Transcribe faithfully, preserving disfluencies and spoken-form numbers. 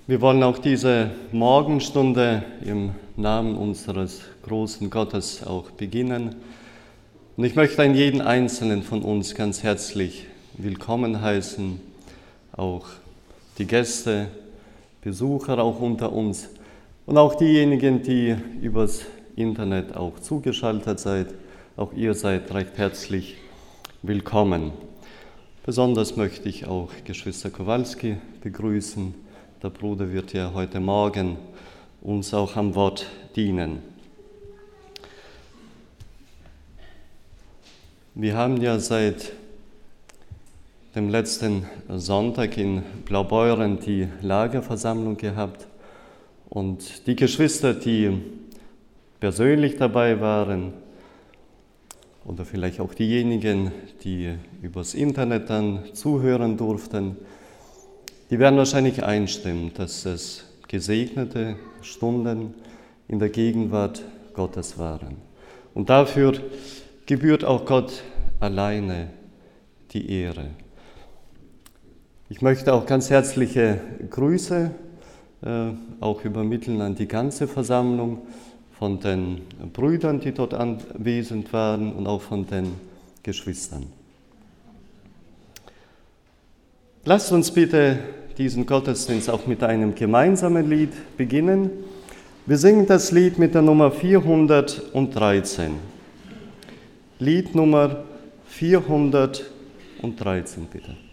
Wir wollen auch diese Morgenstunde im Namen unseres großen Gottes auch beginnen. Und ich möchte einen jeden Einzelnen von uns ganz herzlich willkommen heißen, auch die Gäste, Besucher auch unter uns und auch diejenigen, die übers Internet auch zugeschaltet seid. Auch ihr seid recht herzlich willkommen. Besonders möchte ich auch Geschwister Kowalski begrüßen. Der Bruder wird ja heute Morgen uns auch am Wort dienen. Wir haben ja seit dem letzten Sonntag in Blaubeuren die Lagerversammlung gehabt und die Geschwister, die persönlich dabei waren, oder vielleicht auch diejenigen, die übers Internet dann zuhören durften, die werden wahrscheinlich einstimmen, dass es gesegnete Stunden in der Gegenwart Gottes waren. Und dafür gebührt auch Gott alleine die Ehre. Ich möchte auch ganz herzliche Grüße äh, auch übermitteln an die ganze Versammlung von den Brüdern, die dort anwesend waren und auch von den Geschwistern. Lasst uns bitte diesen Gottesdienst auch mit einem gemeinsamen Lied beginnen. Wir singen das Lied mit der Nummer vierhundertdreizehn. Lied Nummer vierhundertdreizehn, bitte.